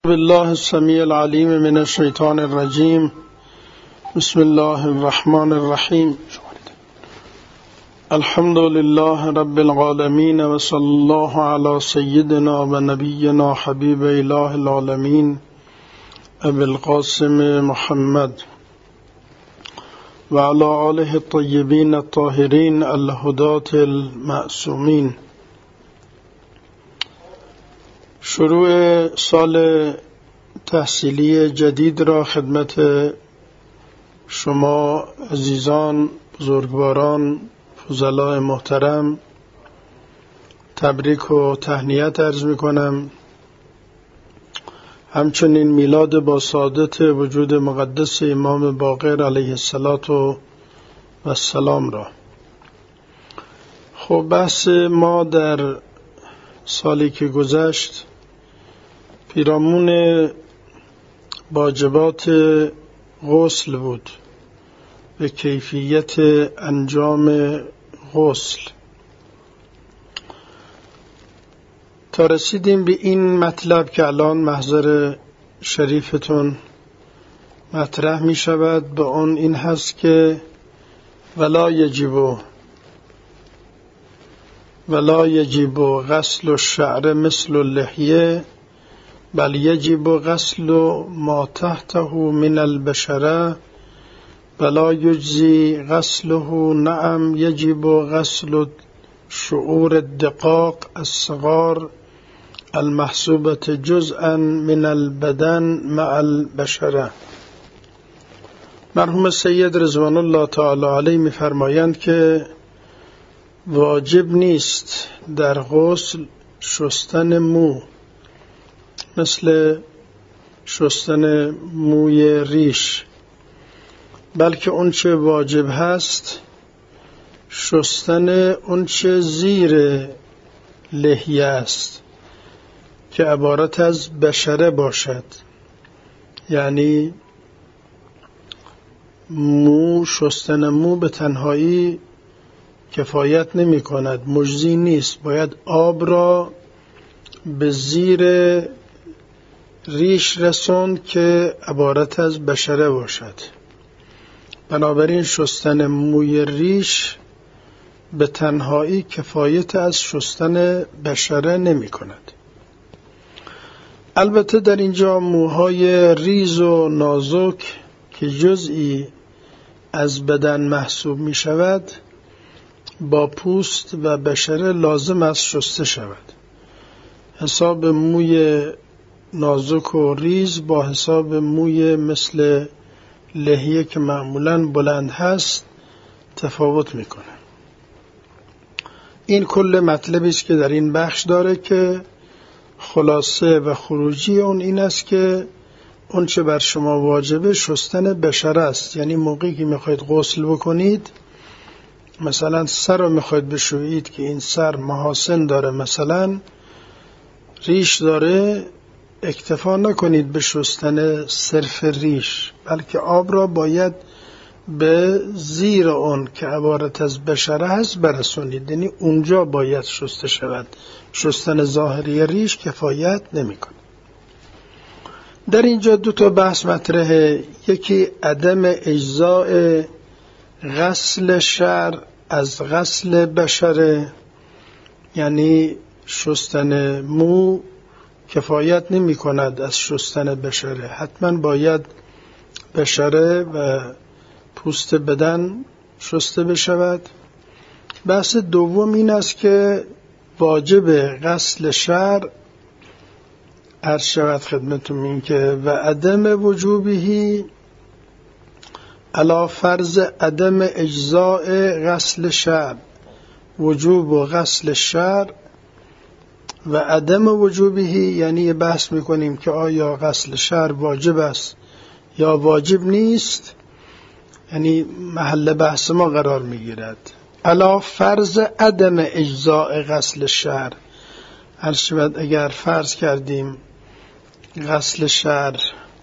بالله السميع العليم من الشيطان الرجيم. بسم الله الرحمن الرحيم. الحمد لله رب العالمين وصلى الله على سيدنا ونبينا حبيب إله العالمين أبي القاسم محمد وعلى آله الطيبين الطاهرين الهداة المعصومين. شروع سال تحصیلی جدید را خدمت شما عزیزان، بزرگواران، فضلای محترم تبریک و تهنیت عرض می کنم. همچنین میلاد با سعادت وجود مقدس امام باقر علیه السلام را. خب بحث ما در سالی که گذشت پیرامون واجبات غسل بود، به کیفیت انجام غسل، تا رسیدیم به این مطلب که الان محضر شریفتون مطرح می شود. به اون این هست که ولا یجب غسل الشعر مثل اللحیه بل یجب غسل ما تحته من البشره ولا یجزی غسله. نعم یجب غسل شعور الدقاق الصغار المحسوبة جزءا من البدن مع البشره. مرحوم سید رضوان الله تعالی علیه می فرمایند که واجب نیست در غسل شستن مو مثل شستن موی ریش، بلکه اونچه واجب هست شستن اونچه زیر لحیه است که عبارت از بشره باشد. یعنی شستن مو به تنهایی کفایت نمی کند، مجزی نیست، باید آب را به زیر ریش رسوند که عبارت از بشره باشد. بنابراین شستن موی ریش به تنهایی کفایت از شستن بشره نمی کند. البته در اینجا موهای ریز و نازک که جزئی از بدن محسوب می شود با پوست و بشره لازم است شسته شود. حساب موی نازک و ریز با حساب موی مثل لحیه که معمولاً بلند هست تفاوت میکنه. این کل مطلبی است که در این بخش داره که خلاصه و خروجی اون این است که اون چه بر شما واجبه شستن بشره است. یعنی موقعی که میخواید غسل بکنید، مثلا سر رو میخواید بشویید که این سر محاسن داره، مثلا ریش داره، اکتفا نکنید به شستن صرف ریش، بلکه آب را باید به زیر اون که عبارت از بشره هست برسونید. یعنی اونجا باید شسته شود. شستن ظاهری ریش کفایت نمی کنه. در اینجا دو تا بحث مطرحه. یکی عدم اجزاء غسل شعر از غسل بشره، یعنی شستن مو کفایت نمی کند از شستن بشره، حتما باید بشره و پوست بدن شسته بشود. بحث دوم این است که واجب غسل شعر عرض شود خدمتون این که و عدم وجوبهی علی فرض عدم اجزاء غسل شعر، وجوب و غسل شعر و عدم وجوبهی، یعنی بحث میکنیم که آیا غسل شعر واجب است یا واجب نیست. یعنی محل بحث ما قرار میگیرد علی فرض عدم اجزاء غسل شعر. هر شود اگر فرض کردیم غسل شعر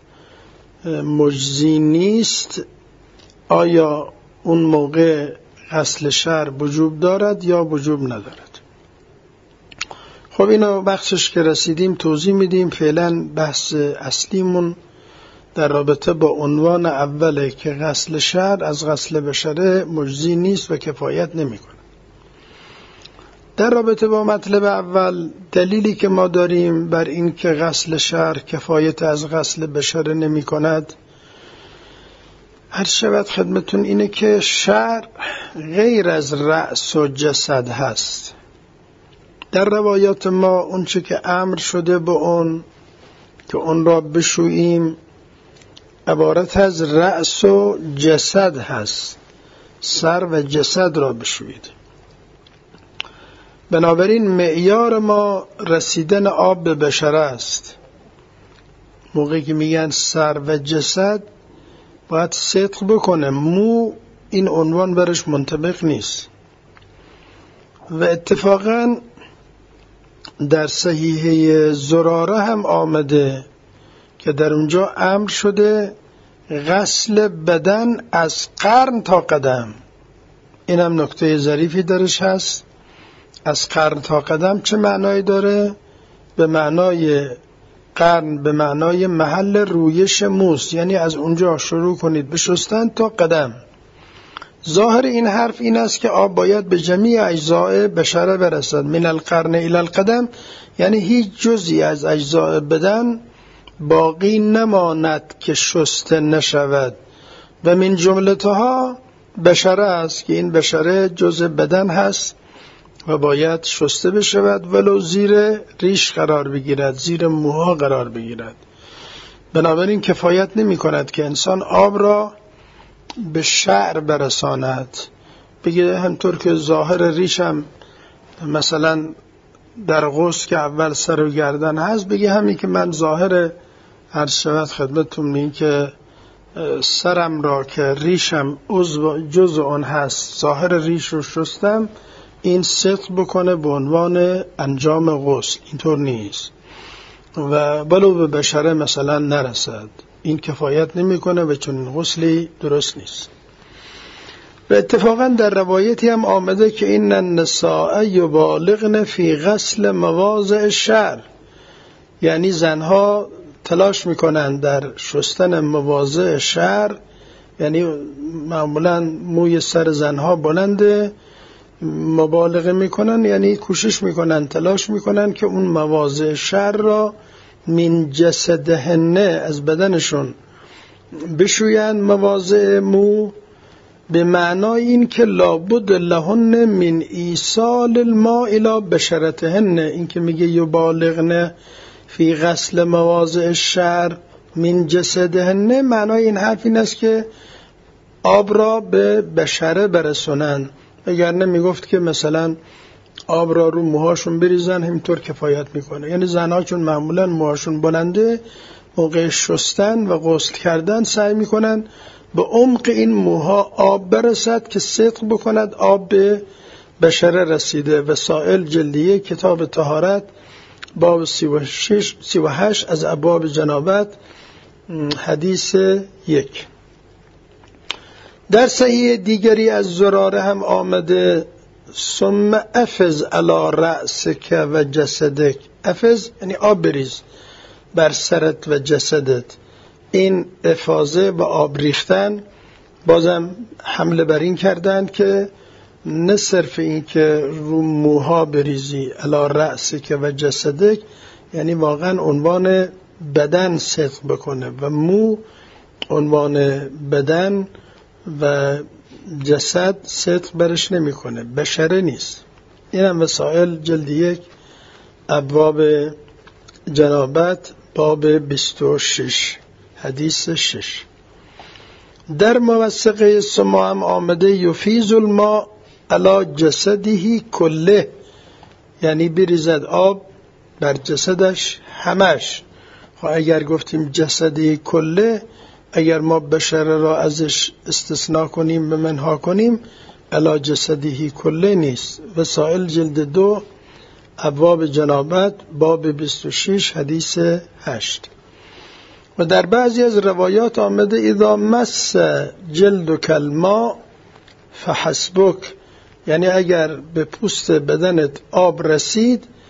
مجزی نیست، آیا اون موقع غسل شعر وجوب دارد یا وجوب ندارد؟ خب اینو بخشش که رسیدیم توضیح میدیم. فعلا بحث اصلیمون در رابطه با عنوان اوله که غسل شعر از غسل بشره مجزی نیست و کفایت نمیکنه. در رابطه با مطلب اول دلیلی که ما داریم بر این که غسل شعر کفایت از غسل بشره نمی کند هر شود خدمتون اینه که شعر غیر از رأس و جسد هست. در روایات ما اونچه که امر شده به اون که اون را بشوییم عبارت از رأس و جسد هست، سر و جسد را بشویید. بنابراین معیار ما رسیدن آب به بشره است. موقعی که میگن سر و جسد باید صدق بکنه، مو این عنوان برش منطبق نیست. و اتفاقا در صحیحه زراره هم آمده که در اونجا امر شده غسل بدن از قرن تا قدم. این هم نکته ظریفی درش هست. از قرن تا قدم چه معنایی داره؟ به معنای قرن به معنای محل رویش موست، یعنی از اونجا شروع کنید به شستن تا قدم. ظاهر این حرف این است که آب باید به جمیع اجزاء بشره برسد، من القرن الی القدم، یعنی هیچ جزئی از اجزاء بدن باقی نماند که شسته نشود. و من جملتها بشره است که این بشره جزء بدن هست و باید شسته بشود، ولو زیر ریش قرار بگیرد، زیر موها قرار بگیرد. بنابراین کفایت نمی کند که انسان آب را به شعر برساند، بگه همطور که ظاهر ریشم مثلا در غسل که اول سر و گردن هست، بگه همین که من ظاهر عرض شود خدمتتون این که سرم را که ریشم جزء اون هست، ظاهر ریش رو شستم، این صدق بکنه به عنوان انجام غسل. اینطور نیست و بلو به بشره مثلا نرسد، این کفایت نمیکنه و چون غسلی درست نیست. و اتفاقا در روایتی هم آمده که این النساء یبالغن فی غسل مواضع شعر، یعنی زنها تلاش میکنن در شستن مواضع شعر، یعنی معمولا موی سر زنها بلنده، مبالغه میکنن یعنی کوشش میکنن، تلاش میکنن که اون مواضع شعر را من جسدهن از بدنشون بشوین. مواضع مو به معنای این که لابد لهن من ایصال الماء الی بشرتهن، این که میگه یبالغن فی غسل مواضع شعر من جسدهن، معنای این حرف این است که آب را به بشره برسونن. اگر نمیگفت که مثلا آب را رو موهاشون بریزن، همینطور کفایت میکنه. یعنی زنها چون معمولا موهاشون بلنده، موقع شستن و غسل کردن سعی میکنن به عمق این موها آب برسد که صدق بکند آب به بشره رسیده. وسائل جلدیه کتاب طهارت باب 38 از ابواب جنابت حدیث 1. در صحیح دیگری از زراره هم آمده ثم افز علی رأسک و جسدک. افز یعنی آب بریز بر سرت و جسدت. این افاضه و آب ریختن بازم حمله بر این کردن که نه صرف این که رو موها بریزی علی رأسک و جسدک، یعنی واقعا عنوان بدن صدق بکنه و مو عنوان بدن و جسد صدق برش نمیکنه، بشره نیست. این هم وسائل جلد 1 ابواب جنابت باب 26 حدیث 6. در موثقه سما هم آمده یفیض الماء علی جسده کله، یعنی بریزد آب بر جسدش همش. خب اگر گفتیم جسده کله، اگر ما بشره را ازش استثناء کنیم به منها کنیم، علی جسده کله نیست. وسائل جلد 2 ابواب جنابت باب 26 حدیث 8. و در بعضی از روایات آمده اذا مس جلدک الماء فحسبک، یعنی اگر به پوست بدنت آب رسید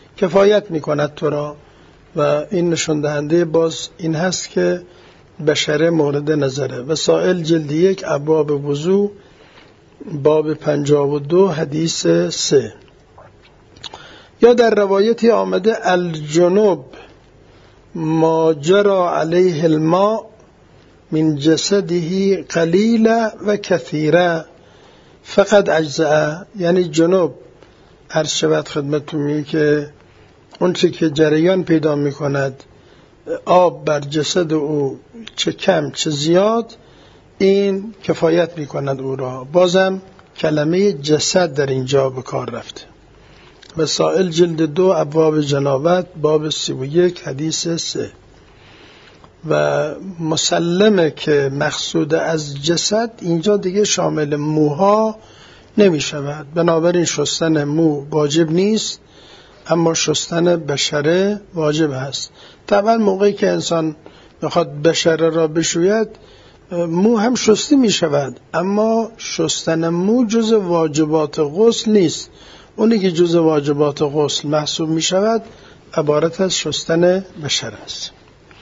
کفایت میکند تو را. و این نشون دهنده باز این هست که بشره مورد نظره. وسائل جلد 1 ابواب وضو باب 52 حدیث 3. یا در روایتی آمده الجنوب ما جرى علیه الماء من جسده قلیلا و کثیرا فقط اجزاء. یعنی جنوب عرض شود خدمتتون میگه که اون چی که جریان پیدا میکند آب بر جسد او چه کم چه زیاد این کفایت میکند او را. بازم کلمه جسد در اینجا به کار رفته. وسائل جلد 2 ابواب جنابت باب 31 حدیث 3. و مسلمه که مقصود از جسد اینجا دیگه شامل موها نمی شود. بنابراین شستن مو واجب نیست، اما شستن بشره واجب هست. طبعا موقعی که انسان میخواد بشره را بشوید مو هم شسته می شود، اما شستن مو جز واجبات غسل نیست. اونی که جز واجبات غسل محسوب می شود عبارت از شستن بشره است.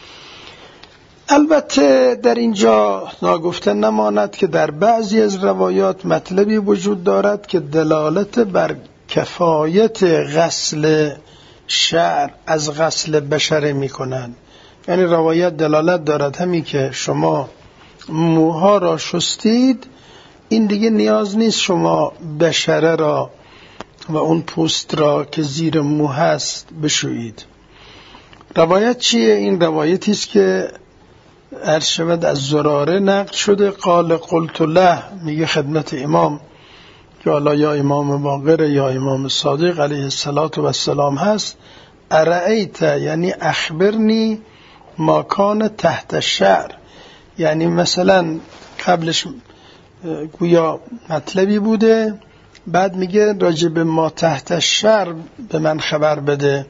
البته در اینجا ناگفته نماند که در بعضی از روایات مطلبی وجود دارد که دلالت بر کفایت غسل شعر از غسل بشره می کنند. یعنی روایت دلالت دارد همین که شما موها را شستید این دیگه نیاز نیست شما بشره را و اون پوست را که زیر مو هست بشویید. روایت چیه؟ این روایتی است که عرض شود از زراره نقل شده. قال قلت له، میگه خدمت امام که حالا یا امام باقر یا امام صادق علیه السلام هست، ارأیت یعنی اخبرنی ما کان تحت الشعر. یعنی مثلا قبلش گویا مطلبی بوده، بعد میگه راجب ما تحت الشعر به من خبر بده،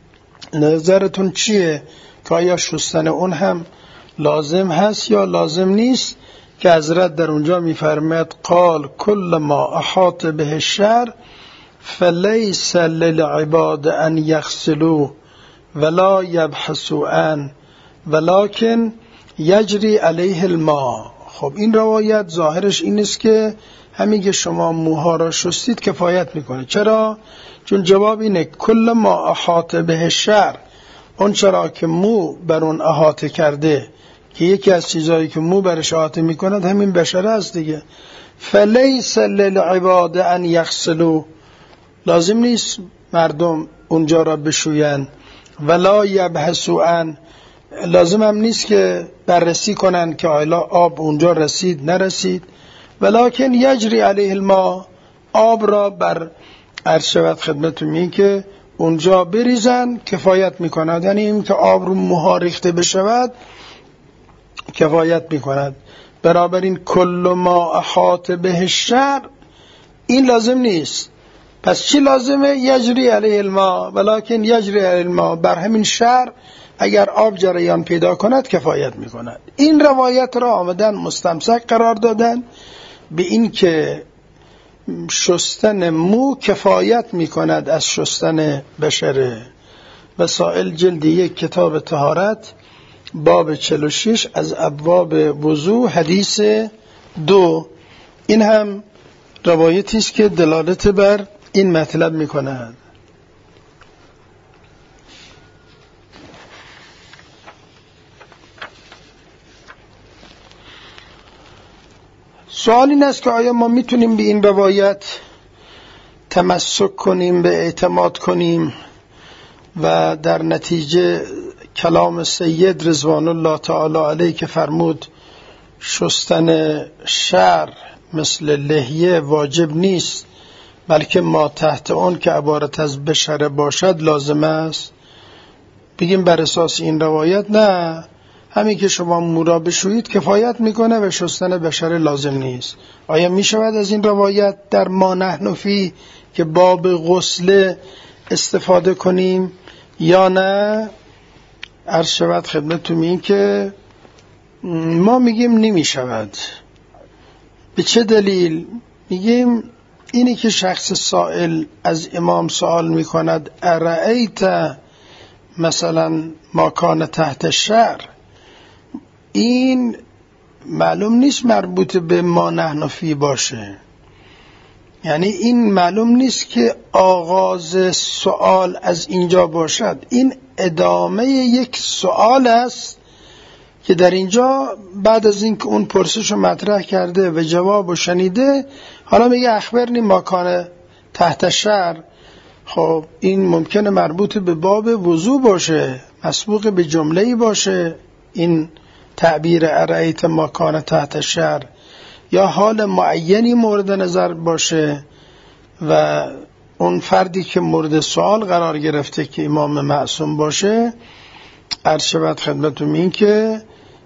نظرتون چیه که آیا شستن اون هم لازم هست یا لازم نیست؟ که حضرت در اونجا میفرماید قال کل ما احاط به الشعر فلیس للعباد ان یغسلوا ولا یبحثوا عنه ولکن یجری علیه الماء. خب این روایت ظاهرش این است که همین که شما موها را شستید کفایت میکنه. چرا؟ چون جواب اینه کل ما احاط به الشعر، اون چرا که مو بر اون احاطه کرده، که یکی از چیزایی که مو برش احاطه میکند همین بشره است دیگه. فلیس للعباد ان یغسلوا، لازم نیست مردم اونجا را بشوین. ولا یبحثوا عنه، لازم هم نیست که بررسی کنن که آیا آب اونجا رسید نرسید. ولکن یجری علیه الماء، آب را بر عرض شود خدمتتون میگه که اونجا بریزن کفایت میکند. یعنی این که آب رو موها ریخته بشود کفایت میکند. بنابراین کل ما احاط به الشعر این لازم نیست. پس چی لازمه؟ یجری علیه الماء ولکن یجری علیه الماء، بر همین شعر اگر آب جریان پیدا کند کفایت میکند. این روایت را آمدن مستمسک قرار دادن به این که شستن مو کفایت میکند از شستن بشره. وسائل جلد 1 کتاب طهارت باب 46 از ابواب وضو حدیث 2. این هم روایتی است که دلالت بر این مطلب میکند. سوال این است که آیا ما میتونیم به این روایت تمسک کنیم، به اعتماد کنیم و در نتیجه کلام سید رضوان الله تعالی علیه که فرمود شستن شعر مثل لحیه واجب نیست بلکه ما تحت اون که عبارت از بشره باشد لازم است، بگیم بر اساس این روایت نه، همین که شما مو را بشویید کفایت میکنه و شستن بشره لازم نیست؟ آیا میشود از این روایت در ما نحن فی که باب غسل استفاده کنیم یا نه؟ عرض شود خدمتتون این که ما میگیم نمیشود. به چه دلیل؟ میگیم اینی که شخص سائل از امام سوال میکند ارأیت مثلا ما کان تحت الشعر، این معلوم نیست مربوط به ما نحن فی باشه، یعنی این معلوم نیست که آغاز سوال از اینجا باشد، این ادامه یک سوال است که در اینجا بعد از اینکه اون پرسش رو مطرح کرده و جواب رو شنیده حالا میگه اخبرنی ما کان تحت الشعر. خب این ممکنه مربوط به باب وضو باشه، مسبوق به جمله‌ای باشه این تعبیر ارأیت ما کان تحت الشعر، یا حال معینی مورد نظر باشه و اون فردی که مورد سوال قرار گرفته که امام معصوم باشه. عرض شود خدمتتون این که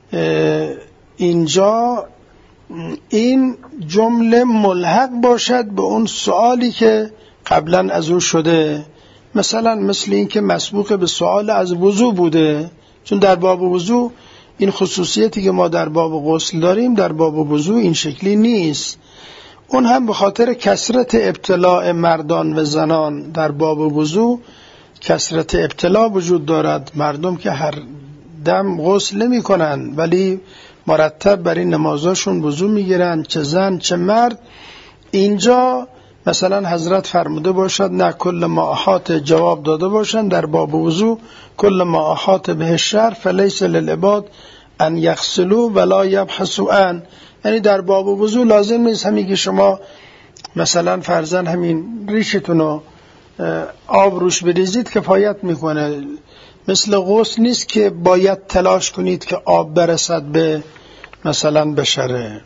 اینجا این جمله ملحق باشد به اون سوالی که قبلا از او شده، مثلا مثل این که مسبوق به سوال از وضو بوده، چون در باب وضو این خصوصیتی که ما در باب غسل داریم در باب وضو این شکلی نیست. اون هم به خاطر کثرت ابتلاء مردان و زنان در باب وضو کثرت ابتلا وجود دارد، مردم که هر دم غسل نمی کنن ولی مرتب برای نمازاشون وضو میگیرن، چه زن چه مرد. اینجا مثلا حضرت فرموده باشد نه کل ما احاط جواب داده باشن در باب وضو کل ما احاط به الشعر فلیس للعباد ان یغسلوا ولا یبحثوا عن، یعنی در باب وضو لازم نیست همین که شما مثلا فرضاً همین ریشتون رو آب روش بریزید کفایت میکنه، مثل غسل نیست که باید تلاش کنید که آب برسد به مثلا بشره.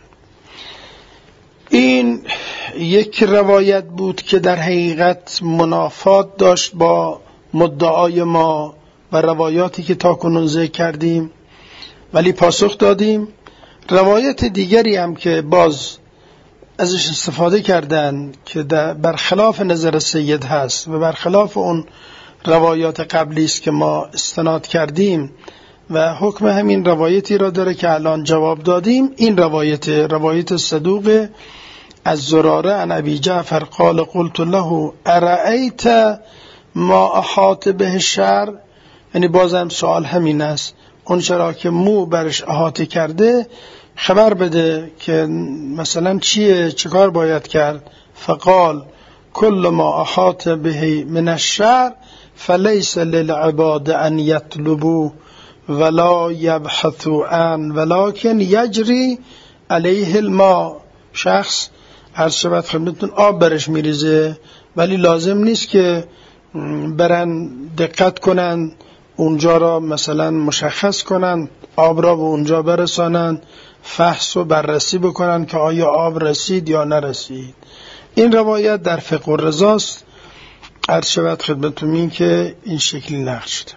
این یک روایت بود که در حقیقت منافات داشت با مدعای ما و روایاتی که تا کنون ذکر کردیم ولی پاسخ دادیم. روایت دیگری هم که باز ازش استفاده کردن که برخلاف نظر سید هست و برخلاف اون روایات قبلی است که ما استناد کردیم و حکم همین روایتی را داره که الان جواب دادیم. این روایت صدوق از زراره عن ابی جعفر قال قلت له ارأیت ما احاط به الشعر، یعنی بازم سوال همین است، اون چرا که مو برش احاطه کرده خبر بده که مثلا چیه چه کار باید کرد. فقال کل ما احاط به من الشعر فلیس للعباد ان یطلبوا ولا یبحثوا عن ولكن یجری علیه الماء. شخص عرض شود خدمتتون آب برش میریزه ولی لازم نیست که برن دقت کنن اونجا را مثلا مشخص کنن، آب را به اونجا برسانن، فحص و بررسی بکنن که آیا آب رسید یا نرسید. این روایت در فقه الرضاست. عرض شود خدمتتون این که این شکلی نقل شده.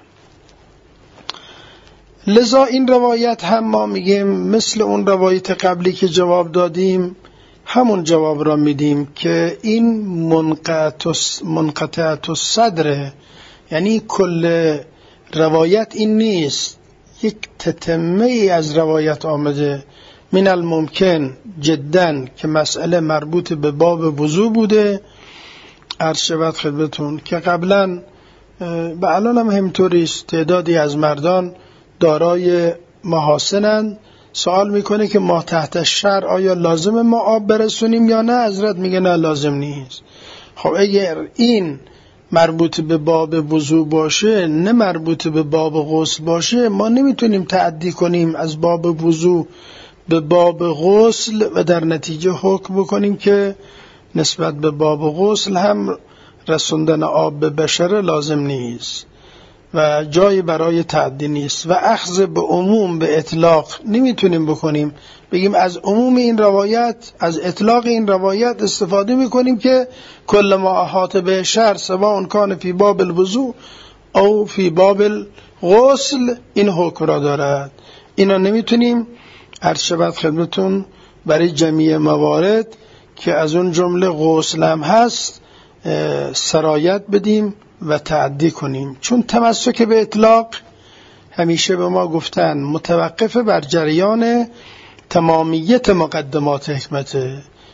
لذا این روایت هم ما میگیم مثل اون روایت قبلی که جواب دادیم همون جواب را میدیم که این منقطعت الصدر، یعنی کل روایت این نیست، یک تتمه ای از روایت آمده. من الممکن جدا که مسئله مربوط به باب وضو بوده، عرض شود خدمتون که قبلا و الان هم همینطوری است، تعدادی از مردان دارای محاسنن، سوال میکنه که ما تحت الشعر آیا لازم ما آب برسونیم یا نه؟ حضرت میگه نه لازم نیست. خب اگر این مربوط به باب وضو باشه نه مربوط به باب غسل باشه، ما نمیتونیم تعدی کنیم از باب وضو به باب غسل و در نتیجه حکم بکنیم که نسبت به باب غسل هم رسوندن آب به بشره لازم نیست و جایی برای تعدی نیست. و اخذ به عموم به اطلاق نمیتونیم بکنیم، بگیم از عموم این روایت، از اطلاق این روایت استفاده میکنیم که کل ما احاط به شعر سواء کان فی باب الوضوء او فی باب الغسل این حکم را دارد. اینا نمیتونیم عرض شود خدمتون برای جمعی موارد که از اون جمله غسل هم هست سرایت بدیم و تعدی کنیم، چون تمسک به اطلاق همیشه به ما گفتن متوقف بر جریان تمامیت مقدمات حکمته.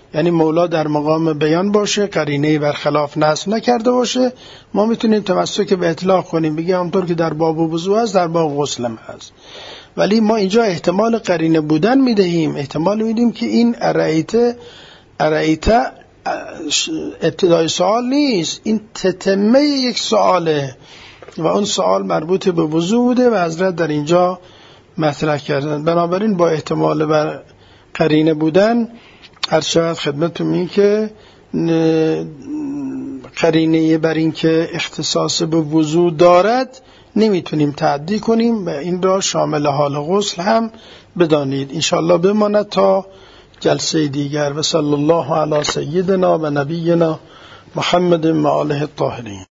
یعنی مولا در مقام بیان باشه، قرینه برخلاف نصب نکرده باشه، ما میتونیم تمسک به اطلاق کنیم، بگیم همونطور که در باب وضو هست در باب غسل هم هست. ولی ما اینجا احتمال قرینه بودن میدهیم، احتمال میدیم که این ارائیت ابتدای سوال نیست، این تتمه یک سواله و اون سوال مربوط به وضو بوده و حضرت در اینجا مطرح کردن. بنابراین با احتمال بر قرینه بودن هر شود خدمتتون میگم که قرینه بر این که اختصاص به وضو دارد نمیتونیم تعدی کنیم و این را شامل حال غسل هم بدانید. انشاءالله بماند تا جلسه دیگر. و صلی الله علی سیدنا و نبینا محمد و آله الطاهرین.